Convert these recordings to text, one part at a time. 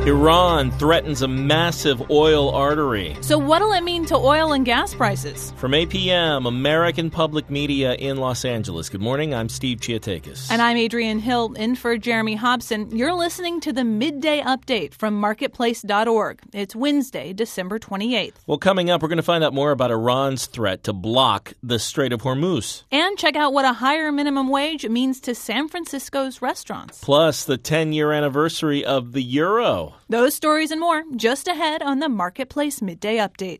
Iran threatens a massive oil artery. So what'll it mean to oil and gas prices? From 8 p.m., American Public Media in Los Angeles. Good morning, I'm Steve Chiatakis. And I'm Adrienne Hill, in for Jeremy Hobson. You're listening to the Midday Update from Marketplace.org. It's Wednesday, December 28th. Well, coming up, we're going to find out more about Iran's threat to block the Strait of Hormuz. And check out what a higher minimum wage means to San Francisco's restaurants. Plus, the 10-year anniversary of the euro. Those stories and more just ahead on the Marketplace Midday Update.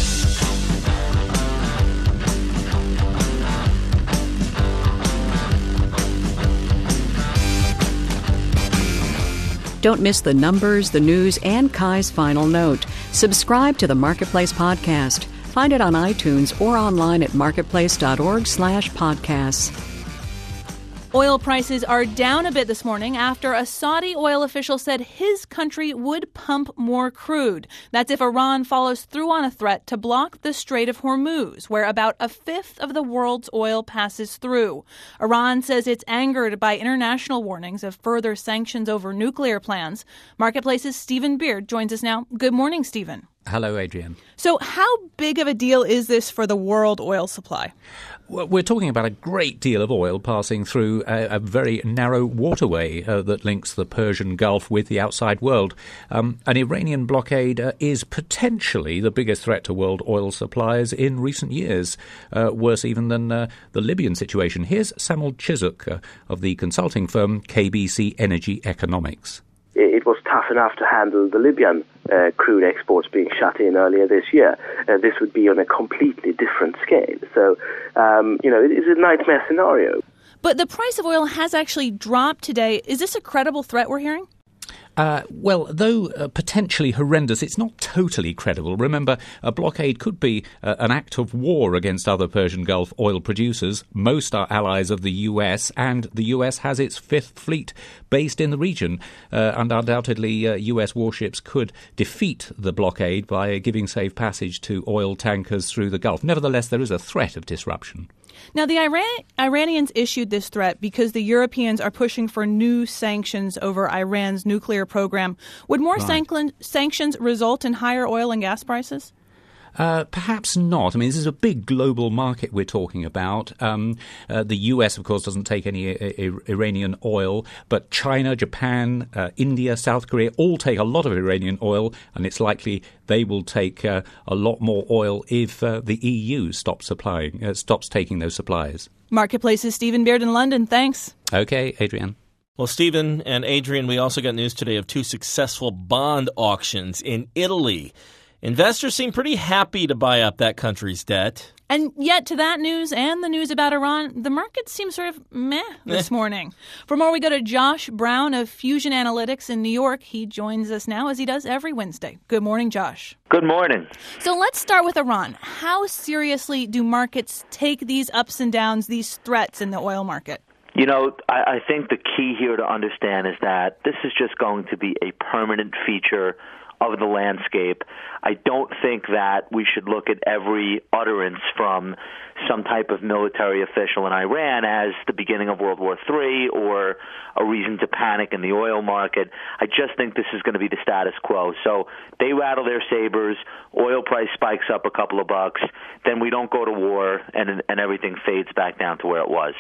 Don't miss the numbers, the news, and Kai's final note. Subscribe to the Marketplace podcast. Find it on iTunes or online at marketplace.org/podcasts. Oil prices are down a bit this morning after a Saudi oil official said his country would pump more crude. That's if Iran follows through on a threat to block the Strait of Hormuz, where about a fifth of the world's oil passes through. Iran says it's angered by international warnings of further sanctions over nuclear plans. Marketplace's Stephen Beard joins us now. Good morning, Stephen. Hello, Adrienne. So how big of a deal is this for the world oil supply? Well, we're talking about a great deal of oil passing through a very narrow waterway that links the Persian Gulf with the outside world. An Iranian blockade is potentially the biggest threat to world oil supplies in recent years, worse even than the Libyan situation. Here's Samuel Chisuk of the consulting firm KBC Energy Economics. It was tough enough to handle the Libyan crude exports being shut in earlier this year. This would be on a completely different scale. So, it is a nightmare scenario. But the price of oil has actually dropped today. Is this a credible threat we're hearing? Well, though potentially horrendous, it's not totally credible. Remember, a blockade could be an act of war against other Persian Gulf oil producers. Most are allies of the U.S., and the U.S. has its Fifth Fleet based in the region. And undoubtedly, U.S. warships could defeat the blockade by giving safe passage to oil tankers through the Gulf. Nevertheless, there is a threat of disruption. Now, the Iranians issued this threat because the Europeans are pushing for new sanctions over Iran's nuclear program. Would more sanctions result in higher oil and gas prices? Perhaps not. I mean, this is a big global market we're talking about. The US, of course, doesn't take any Iranian oil, but China, Japan, India, South Korea all take a lot of Iranian oil, and it's likely they will take a lot more oil if the EU stops taking those supplies. Marketplace's Stephen Beard in London. Thanks. Okay, Adrienne. Well, Stephen and Adrienne, we also got news today of two successful bond auctions in Italy. Investors seem pretty happy to buy up that country's debt. And yet to that news and the news about Iran, the market seems sort of meh this morning. For more, we go to Josh Brown of Fusion Analytics in New York. He joins us now, as he does every Wednesday. Good morning, Josh. Good morning. So let's start with Iran. How seriously do markets take these ups and downs, these threats in the oil market? You know, I think the key here to understand is that this is just going to be a permanent feature of the landscape. I don't think that we should look at every utterance from some type of military official in Iran as the beginning of World War III or a reason to panic in the oil market. I just think this is going to be the status quo. So they rattle their sabers, oil price spikes up a couple of bucks, then we don't go to war, and everything fades back down to where it was.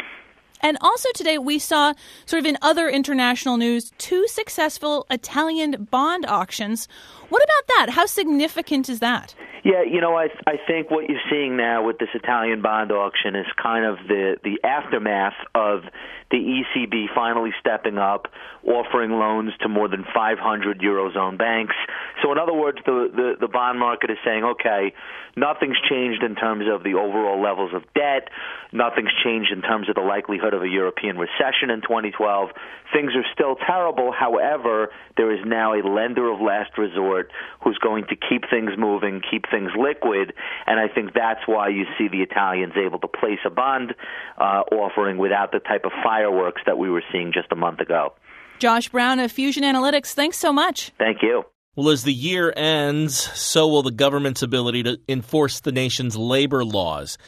And also today we saw, sort of in other international news, two successful Italian bond auctions. What about that? How significant is that? Yeah, you know, I think what you're seeing now with this Italian bond auction is kind of the aftermath of the ECB finally stepping up, offering loans to more than 500 Eurozone banks. So in other words, the bond market is saying, okay, nothing's changed in terms of the overall levels of debt. Nothing's changed in terms of the likelihood of a European recession in 2012. Things are still terrible. However, there is now a lender of last resort who's going to keep things moving, keep things liquid, and I think that's why you see the Italians able to place a bond offering without the type of fireworks that we were seeing just a month ago. Josh Brown of Fusion Analytics, thanks so much. Thank you. Well, as the year ends, so will the government's ability to enforce the nation's labor laws.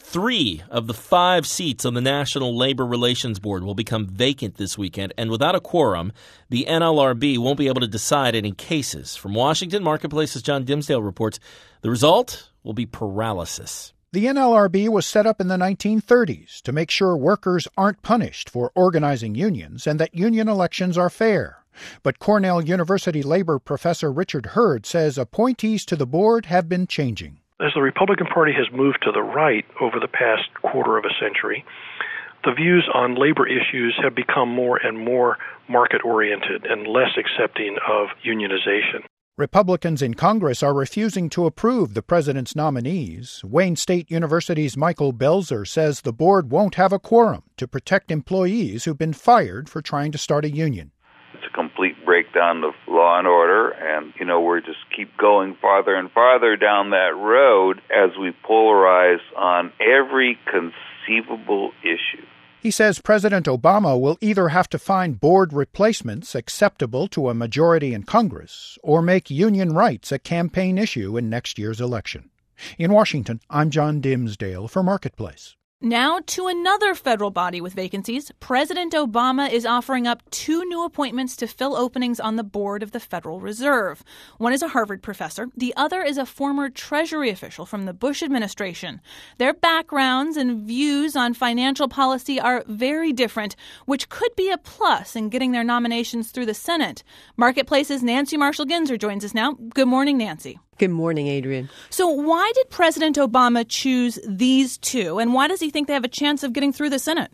3 of the 5 seats on the National Labor Relations Board will become vacant this weekend, and without a quorum, the NLRB won't be able to decide any cases. From Washington, Marketplace's John Dimsdale reports the result will be paralysis. The NLRB was set up in the 1930s to make sure workers aren't punished for organizing unions and that union elections are fair. But Cornell University labor professor Richard Hurd says appointees to the board have been changing. As the Republican Party has moved to the right over the past quarter of a century, the views on labor issues have become more and more market-oriented and less accepting of unionization. Republicans in Congress are refusing to approve the president's nominees. Wayne State University's Michael Belzer says the board won't have a quorum to protect employees who've been fired for trying to start a union. It's a complete breakdown of law and order, and, we're just keep going farther and farther down that road as we polarize on every conceivable issue. He says President Obama will either have to find board replacements acceptable to a majority in Congress or make union rights a campaign issue in next year's election. In Washington, I'm John Dimsdale for Marketplace. Now to another federal body with vacancies. President Obama is offering up 2 new appointments to fill openings on the board of the Federal Reserve. One is a Harvard professor. The other is a former Treasury official from the Bush administration. Their backgrounds and views on financial policy are very different, which could be a plus in getting their nominations through the Senate. Marketplace's Nancy Marshall-Ginzer joins us now. Good morning, Nancy. Good morning, Adrian. So why did President Obama choose these 2, and why does he think they have a chance of getting through the Senate?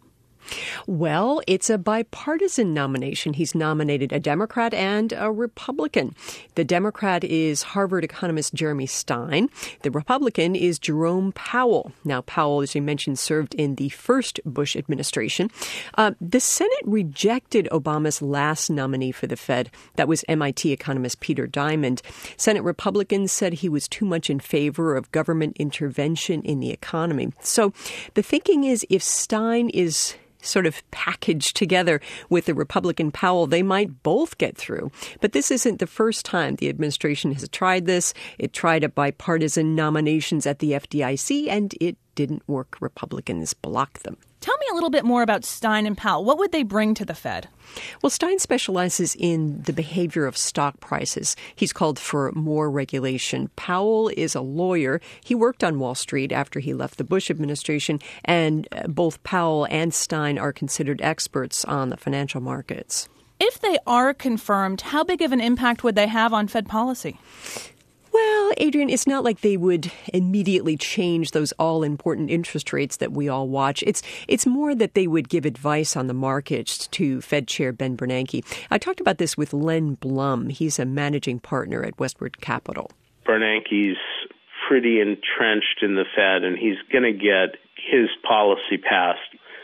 Well, it's a bipartisan nomination. He's nominated a Democrat and a Republican. The Democrat is Harvard economist Jeremy Stein. The Republican is Jerome Powell. Now, Powell, as you mentioned, served in the first Bush administration. The Senate rejected Obama's last nominee for the Fed. That was MIT economist Peter Diamond. Senate Republicans said he was too much in favor of government intervention in the economy. So the thinking is if Stein is sort of packaged together with the Republican Powell, they might both get through. But this isn't the first time the administration has tried this. It tried a bipartisan nominations at the FDIC, and it didn't work. Republicans blocked them. Tell me a little bit more about Stein and Powell. What would they bring to the Fed? Well, Stein specializes in the behavior of stock prices. He's called for more regulation. Powell is a lawyer. He worked on Wall Street after he left the Bush administration, and both Powell and Stein are considered experts on the financial markets. If they are confirmed, how big of an impact would they have on Fed policy? Well, Adrian, it's not like they would immediately change those all-important interest rates that we all watch. It's more that they would give advice on the markets to Fed Chair Ben Bernanke. I talked about this with Len Blum. He's a managing partner at Westward Capital. Bernanke's pretty entrenched in the Fed, and he's going to get his policy passed.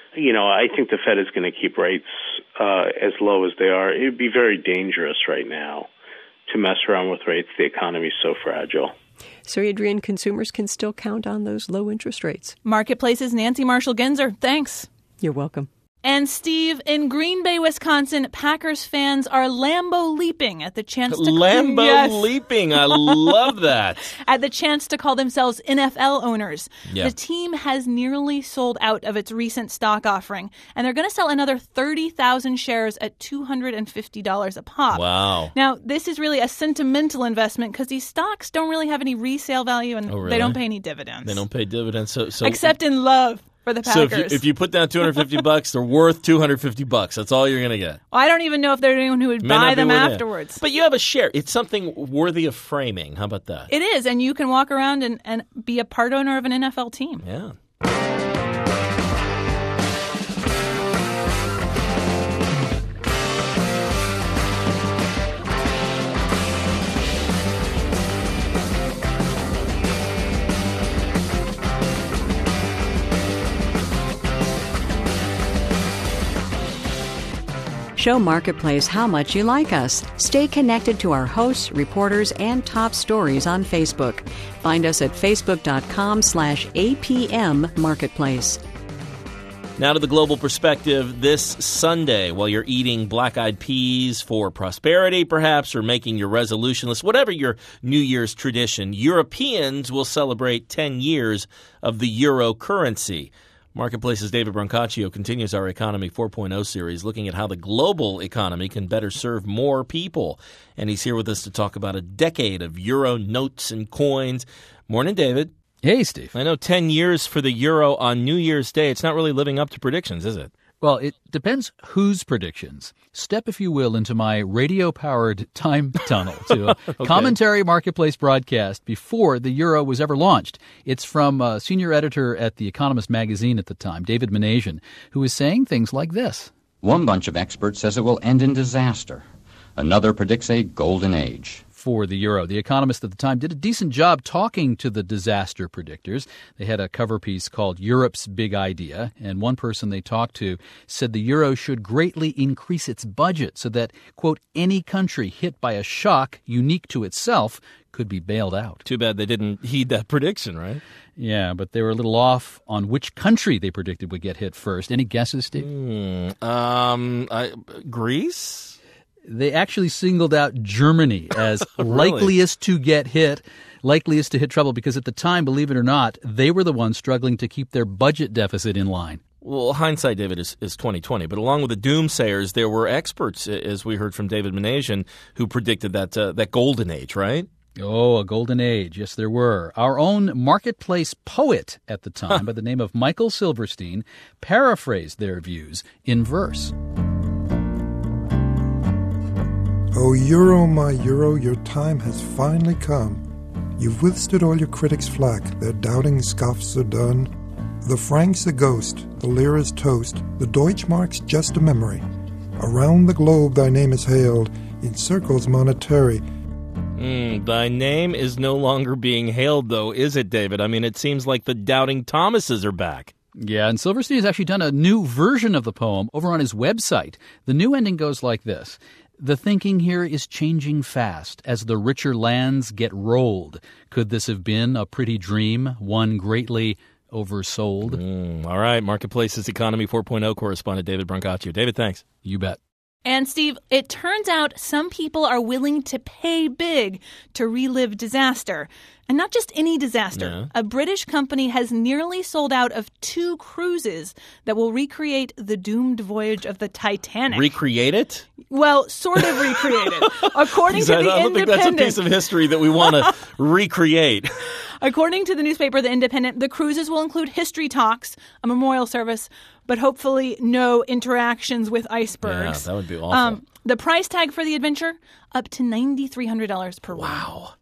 I think the Fed is going to keep rates as low as they are. It would be very dangerous right now to mess around with rates. The economy is so fragile. So, Adrian, consumers can still count on those low interest rates. Marketplace's Nancy Marshall-Ginzer. Thanks. You're welcome. And Steve, in Green Bay, Wisconsin, Packers fans are Lambeau leaping at the chance to leaping. I love that. At the chance to call themselves NFL owners. Yeah. The team has nearly sold out of its recent stock offering, and they're going to sell another 30,000 shares at $250 a pop. Wow. Now, this is really a sentimental investment because these stocks don't really have any resale value, and they don't pay any dividends. They don't pay dividends. So except in love. For the Packers. So if you put down $250, they're worth $250. That's all you're going to get. Well, I don't even know if there's anyone who would buy them afterwards. But you have a share. It's something worthy of framing. How about that? It is, and you can walk around and be a part owner of an NFL team. Yeah. Show Marketplace how much you like us. Stay connected to our hosts, reporters, and top stories on Facebook. Find us at facebook.com/APM Marketplace. Now to the global perspective this Sunday, while you're eating black-eyed peas for prosperity, perhaps, or making your resolution list, whatever your New Year's tradition, Europeans will celebrate 10 years of the euro currency. Marketplace's David Brancaccio continues our Economy 4.0 series, looking at how the global economy can better serve more people. And he's here with us to talk about a decade of euro notes and coins. Morning, David. Hey, Steve. I know 10 years for the euro on New Year's Day. It's not really living up to predictions, is it? Well, it depends whose predictions. Step, if you will, into my radio-powered time tunnel to a Okay. commentary marketplace broadcast before the euro was ever launched. It's from a senior editor at The Economist magazine at the time, David Menasian, who was saying things like this. One bunch of experts says it will end in disaster. Another predicts a golden age. For the euro. The Economist at the time did a decent job talking to the disaster predictors. They had a cover piece called Europe's Big Idea, and one person they talked to said the euro should greatly increase its budget so that, quote, any country hit by a shock unique to itself could be bailed out. Too bad they didn't heed that prediction, right? Yeah, but they were a little off on which country they predicted would get hit first. Any guesses, Steve? Greece? They actually singled out Germany as Really? likeliest to get hit, likeliest to hit trouble, because at the time, believe it or not, they were the ones struggling to keep their budget deficit in line. Well, hindsight, David, is 2020. But along with the doomsayers, there were experts, as we heard from David Menasian, who predicted that golden age, right? Oh, a golden age. Yes, there were. Our own marketplace poet at the time, by the name of Michael Silverstein, paraphrased their views in verse. Oh, Euro, my Euro, your time has finally come. You've withstood all your critics' flack, their doubting scoffs are done. The franc's a ghost, the lira's toast, the Deutschmark's just a memory. Around the globe thy name is hailed, in circles monetary. Thy name is no longer being hailed, though, is it, David? I mean, it seems like the doubting Thomases are back. Yeah, and Silverstein has actually done a new version of the poem over on his website. The new ending goes like this. The thinking here is changing fast as the richer lands get rolled. Could this have been a pretty dream, one greatly oversold? All right, Marketplace's Economy 4.0 correspondent David Brancaccio. David, thanks. You bet. And Steve, it turns out some people are willing to pay big to relive disaster. And not just any disaster. Yeah. A British company has nearly sold out of 2 cruises that will recreate the doomed voyage of the Titanic. Recreate it? Well, sort of recreate it. According to the I don't think that's a Independent. piece of history that we want to recreate. According to the newspaper The Independent, the cruises will include history talks, a memorial service, but hopefully no interactions with icebergs. Yeah, that would be awful. The price tag for the adventure, up to $9,300 per week. Wow.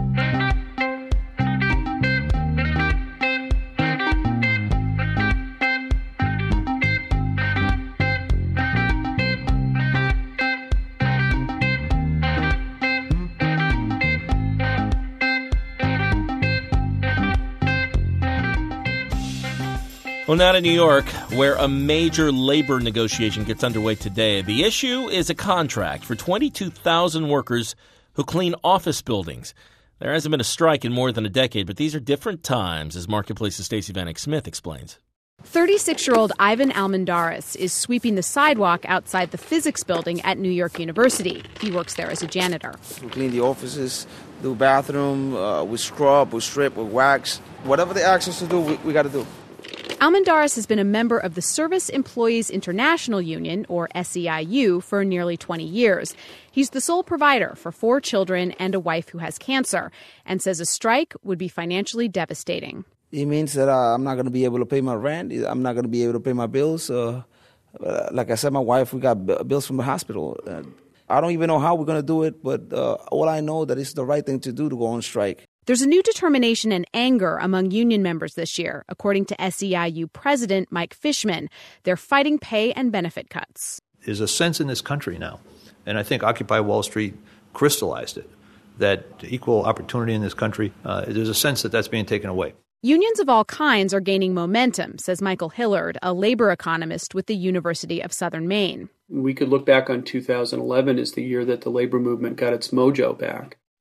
Well, not in New York, where a major labor negotiation gets underway today. The issue is a contract for 22,000 workers who clean office buildings. There hasn't been a strike in more than a decade, but these are different times, as Marketplace's Stacey Vanek Smith explains. 36-year-old Ivan Almendaris is sweeping the sidewalk outside the physics building at New York University. He works there as a janitor. We clean the offices, do bathroom, we scrub, we strip, we wax. Whatever they ask us to do, we got to do. Almendaris has been a member of the Service Employees International Union, or SEIU, for nearly 20 years. He's the sole provider for 4 children and a wife who has cancer, and says a strike would be financially devastating. It means that I'm not going to be able to pay my rent. I'm not going to be able to pay my bills. Like I said, my wife, we got bills from the hospital. I don't even know how we're going to do it, but all I know that it's the right thing to do to go on strike. There's a new determination and anger among union members this year, according to SEIU President Mike Fishman. They're fighting pay and benefit cuts. There's a sense in this country now, and I think Occupy Wall Street crystallized it, that equal opportunity in this country, there's a sense that that's being taken away. Unions of all kinds are gaining momentum, says Michael Hillard, a labor economist with the University of Southern Maine. We could look back on 2011 as the year that the labor movement got its mojo back.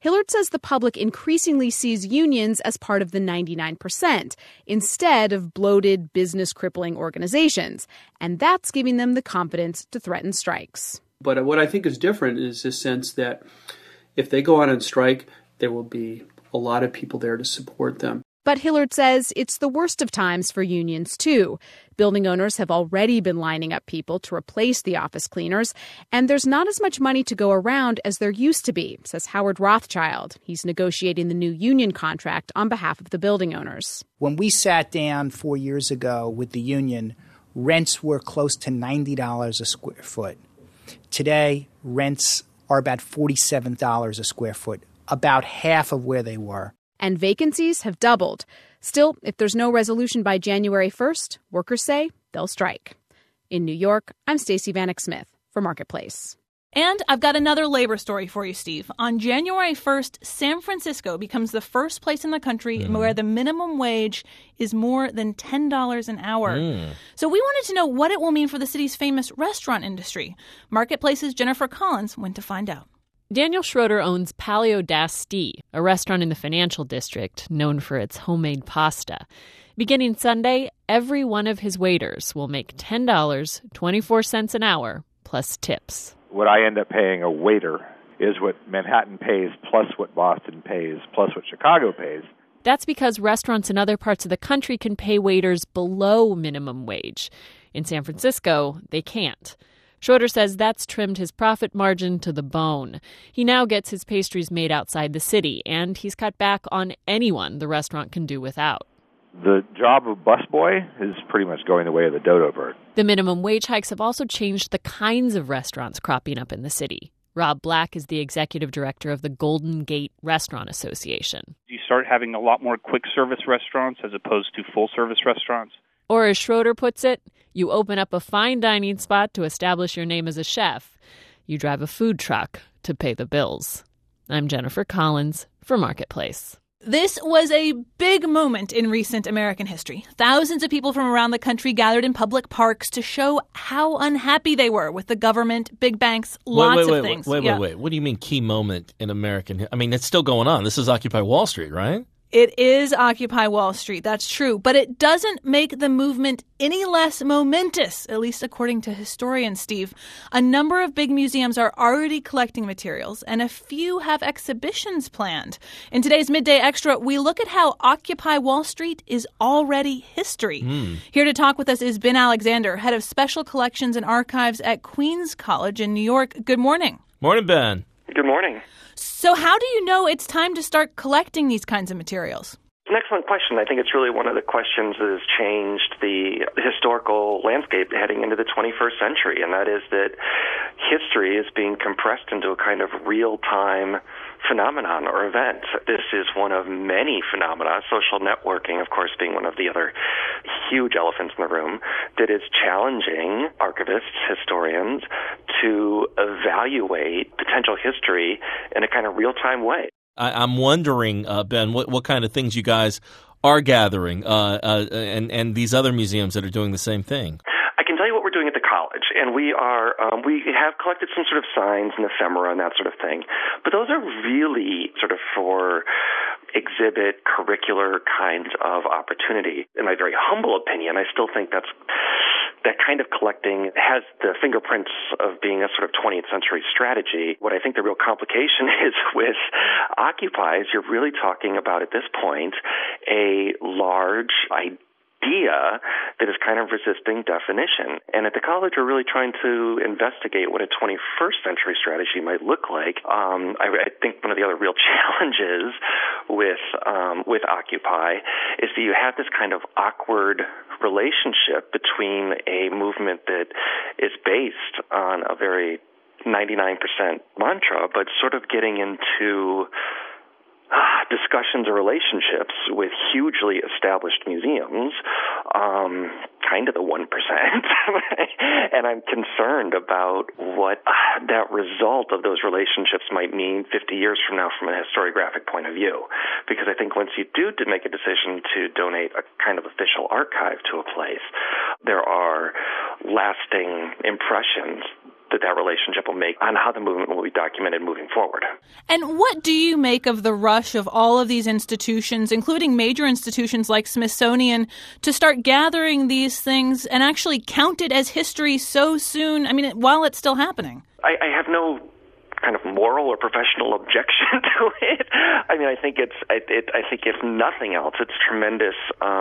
Hillard says the public increasingly sees unions as part of the 99% instead of bloated, business-crippling organizations, and that's giving them the confidence to threaten strikes. But what I think is different is this sense that if they go out on strike, there will be a lot of people there to support them. But Hillard says it's the worst of times for unions, too. Building owners have already been lining up people to replace the office cleaners, and there's not as much money to go around as there used to be, says Howard Rothschild. He's negotiating the new union contract on behalf of the building owners. When we sat down 4 years ago with the union, rents were close to $90 a square foot. Today, rents are about $47 a square foot, about half of where they were. And vacancies have doubled. Still, if there's no resolution by January 1st, workers say they'll strike. In New York, I'm Stacey Vanek Smith for Marketplace. And I've got another labor story for you, Steve. On January 1st, San Francisco becomes the first place in the country where the minimum wage is more than $10 an hour. So we wanted to know what it will mean for the city's famous restaurant industry. Marketplace's Jennifer Collins went to find out. Daniel Schroeder owns Palio d'Asti, a restaurant in the financial district known for its homemade pasta. Beginning Sunday, every one of his waiters will make $10.24 an hour, plus tips. What I end up paying a waiter is what Manhattan pays, plus what Boston pays, plus what Chicago pays. That's because restaurants in other parts of the country can pay waiters below minimum wage. In San Francisco, they can't. Schroeder says that's trimmed his profit margin to the bone. He now gets his pastries made outside the city, and he's cut back on anyone the restaurant can do without. The job of busboy is pretty much going the way of the dodo bird. The minimum wage hikes have also changed the kinds of restaurants cropping up in the city. Rob Black is the executive director of the Golden Gate Restaurant Association. You start having a lot more quick-service restaurants as opposed to full-service restaurants. Or as Schroeder puts it, you open up a fine dining spot to establish your name as a chef. You drive a food truck to pay the bills. I'm Jennifer Collins for Marketplace. This was a big moment in recent American history. Thousands of people from around the country gathered in public parks to show how unhappy they were with the government, big banks, lots of things. Wait. What do you mean key moment in American? I mean, it's still going on. This is Occupy Wall Street, right? It is Occupy Wall Street, that's true, but it doesn't make the movement any less momentous, at least according to historians, Steve. A number of big museums are already collecting materials, and a few have exhibitions planned. In today's Midday Extra, we look at how Occupy Wall Street is already history. Here to talk with us is Ben Alexander, head of special collections and archives at Queens College in New York. Good morning. Morning, Ben. Good morning. So how do you know it's time to start collecting these kinds of materials? It's an excellent question. I think it's really one of the questions that has changed the historical landscape heading into the 21st century, and that is that history is being compressed into a kind of real-time phenomenon or event. This is one of many phenomena, social networking, of course, being one of the other huge elephants in the room, that is challenging archivists, historians, to evaluate potential history in a kind of real-time way. I'm wondering, Ben, what kind of things you guys are gathering and these other museums that are doing the same thing. I can tell you what we're doing at the college, and we have collected some sort of signs and ephemera and that sort of thing, but those are really sort of for exhibit curricular kinds of opportunity. In my very humble opinion, I still think that kind of collecting has the fingerprints of being a sort of 20th century strategy. What I think the real complication is with Occupy is you're really talking about, at this point, a large idea that is kind of resisting definition. And at the college, we're really trying to investigate what a 21st century strategy might look like. I think one of the other real challenges with Occupy is that you have this kind of awkward relationship between a movement that is based on a very 99% mantra, but sort of getting into discussions or relationships with hugely established museums, kind of the 1%. And I'm concerned about what that result of those relationships might mean 50 years from now from a historiographic point of view. Because I think once you do make a decision to donate a kind of official archive to a place, there are lasting impressions that relationship will make on how the movement will be documented moving forward. And what do you make of the rush of all of these institutions, including major institutions like Smithsonian, to start gathering these things and actually count it as history so soon, while it's still happening? I have no kind of moral or professional objection to it. I think I think if nothing else, it's tremendous.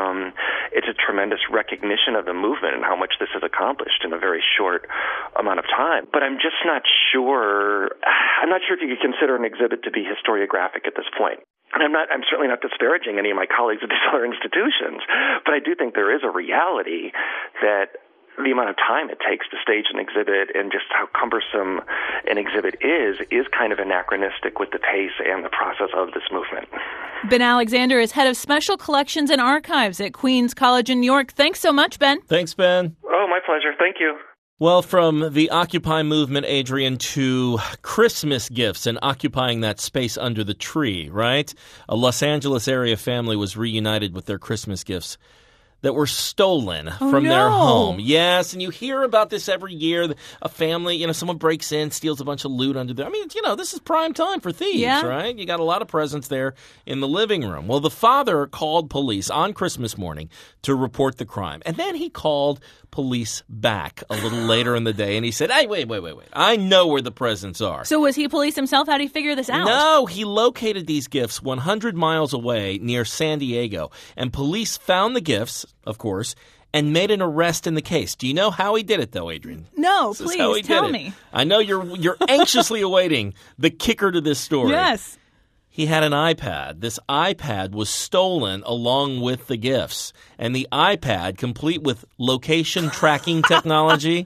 It's a tremendous recognition of the movement and how much this has accomplished in a very short amount of time. But I'm just not sure. I'm not sure if you could consider an exhibit to be historiographic at this point. And I'm certainly not disparaging any of my colleagues at these other institutions, but I do think there is a reality that the amount of time it takes to stage an exhibit and just how cumbersome an exhibit is kind of anachronistic with the pace and the process of this movement. Ben Alexander is head of special collections and archives at Queens College in New York. Thanks so much, Ben. Thanks, Ben. Oh, my pleasure. Thank you. Well, from the Occupy movement, Adrian, to Christmas gifts and occupying that space under the tree, right? A Los Angeles area family was reunited with their Christmas gifts that were stolen from their home. Yes, and you hear about this every year. A family, someone breaks in, steals a bunch of loot under there. This is prime time for thieves, right? You got a lot of presents there in the living room. Well, the father called police on Christmas morning to report the crime. And then he called police back a little later in the day, and he said, hey, wait. I know where the presents are. So was he police himself? How did he figure this out? No, he located these gifts 100 miles away near San Diego, and police found the gifts, of course, and made an arrest in the case. Do you know how he did it, though, Adrian? No, please tell me. I know you're anxiously awaiting the kicker to this story. Yes. He had an iPad. This iPad was stolen along with the gifts. And the iPad, complete with location tracking technology,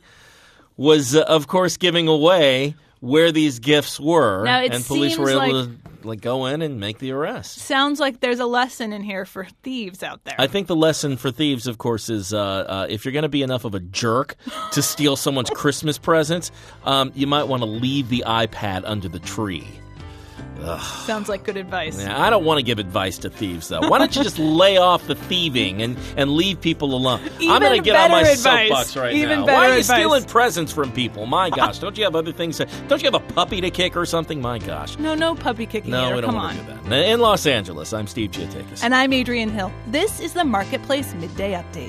was, of course, giving away where these gifts were. Now, and police were able to go in and make the arrest. Sounds like there's a lesson in here for thieves out there. I think the lesson for thieves, of course, is if you're going to be enough of a jerk to steal someone's Christmas presents, you might want to leave the iPad under the tree. Ugh. Sounds like good advice. Yeah, I don't want to give advice to thieves, though. Why don't you just lay off the thieving and leave people alone? I'm going to get on my soapbox right now. Why are you stealing presents from people? My gosh, don't you have other things? Don't you have a puppy to kick or something? My gosh. No puppy kicking here. No, we don't want to do that. In Los Angeles, I'm Steve Giatakis. And I'm Adrian Hill. This is the Marketplace Midday Update.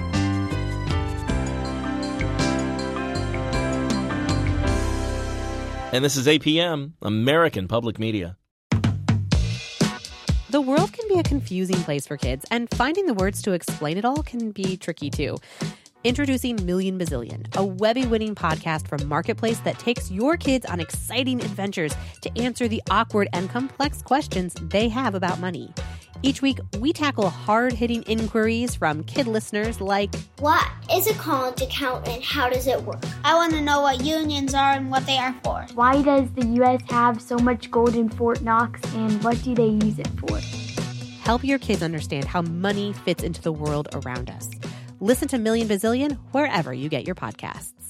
And this is APM, American Public Media. The world can be a confusing place for kids, and finding the words to explain it all can be tricky too. Introducing Million Bazillion, a Webby-winning podcast from Marketplace that takes your kids on exciting adventures to answer the awkward and complex questions they have about money. Each week, we tackle hard-hitting inquiries from kid listeners like, what is a college account and how does it work? I want to know what unions are and what they are for. Why does the U.S. have so much gold in Fort Knox and what do they use it for? Help your kids understand how money fits into the world around us. Listen to Million Bazillion wherever you get your podcasts.